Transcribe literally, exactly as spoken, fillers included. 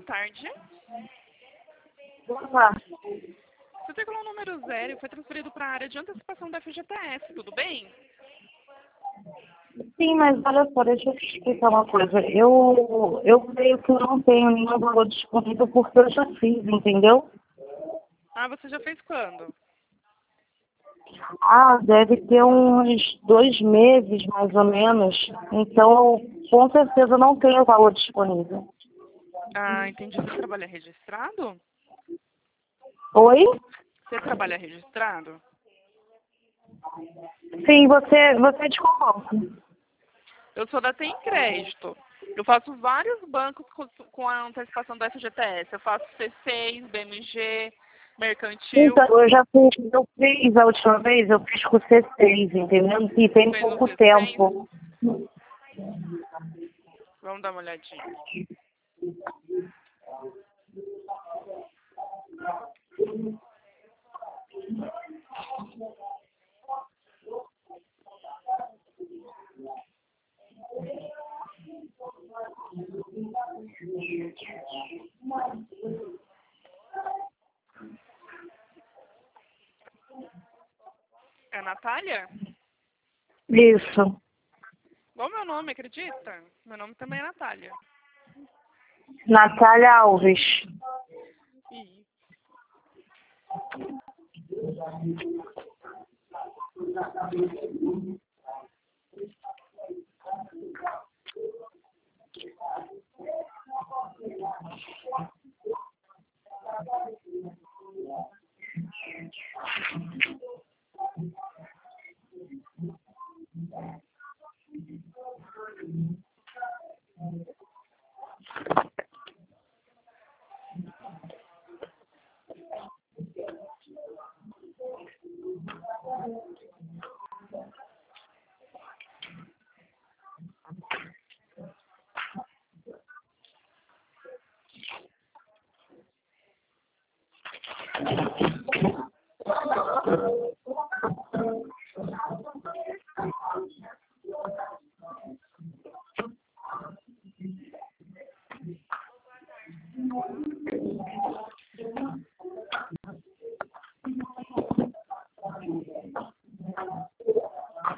tarde. Olá. Você tricolor número zero e foi transferido para a área de antecipação da F G T S, tudo bem? Sim, mas olha só, deixa eu te explicar uma coisa. Eu, eu creio que eu não tenho nenhum valor disponível porque eu já fiz, entendeu? Ah, você já fez quando? Ah, deve ter uns dois meses, mais ou menos. Então, eu, com certeza não tenho valor disponível. Ah, entendi. Você trabalha registrado? Oi? Você trabalha registrado? Sim, você, você é de qual banco? Eu sou da Tem Crédito. Eu faço vários bancos com, com a antecipação da F G T S. Eu faço C seis, B M G, Mercantil. Então, eu já fiz, eu fiz a última vez, eu fiz com o C seis, entendeu? E tem Fez o pouco C seis? tempo. Vamos dar uma olhadinha. É a Natália? Isso. Igual meu nome, acredita? Meu nome também é Natália. Natália Alves. Ih,